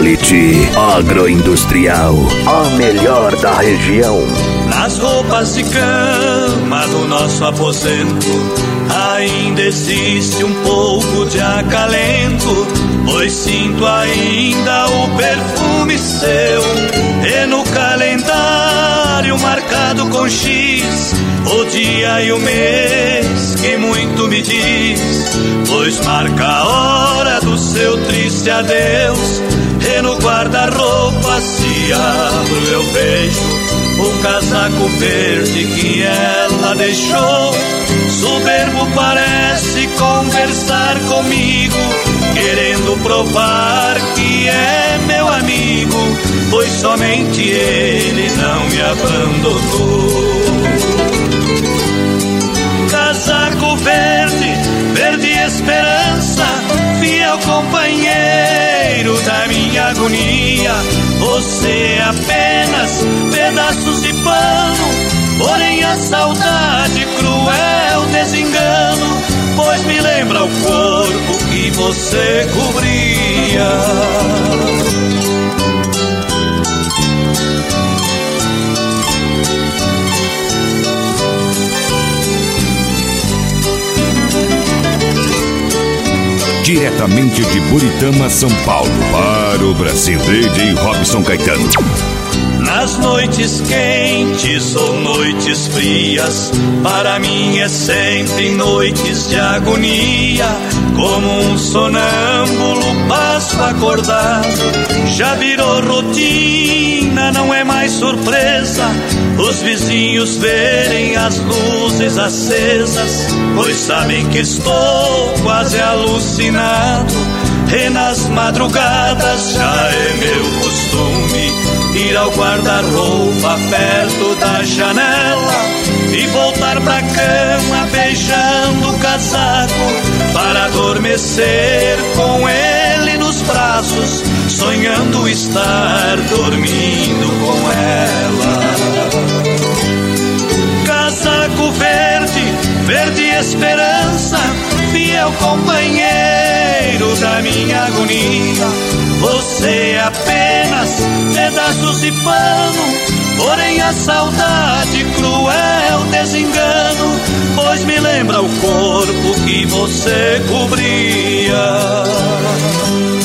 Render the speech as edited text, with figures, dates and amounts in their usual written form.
Quality Agroindustrial, a melhor da região. Nas roupas de cama do nosso aposento ainda existe um pouco de acalento, pois sinto ainda o perfume seu. E no calendário marcado com X, o dia e o mês que muito me diz, pois marca a hora do seu triste adeus. E no guarda-roupa se abro eu vejo o casaco verde que ela deixou. Soberbo parece conversar comigo, querendo provar que é meu amigo, pois somente ele não me abandonou. Casaco verde, verde esperança, fiel companheiro da minha agonia. Você é apenas pedaços de pano, porém a saudade cruel desengano, pois me lembra o corpo que você cobria. Diretamente de Buritama, São Paulo, para o Brasil, DJ Robson Caetano. Nas noites quentes ou noites frias, para mim é sempre noites de agonia. Como um sonâmbulo passo acordado, já virou rotina, não é mais surpresa os vizinhos verem as luzes acesas, pois sabem que estou quase alucinado. E nas madrugadas já é meu costume ir ao guarda-roupa perto da janela e voltar pra cama beijando o casaco, para adormecer com ele nos braços, sonhando estar dormindo com ela. Casaco verde, verde esperança, fiel companheiro da minha agonia. Você é apenas pedaços de pano, porém a saudade cruel desengano, pois me lembra o corpo que você cobria.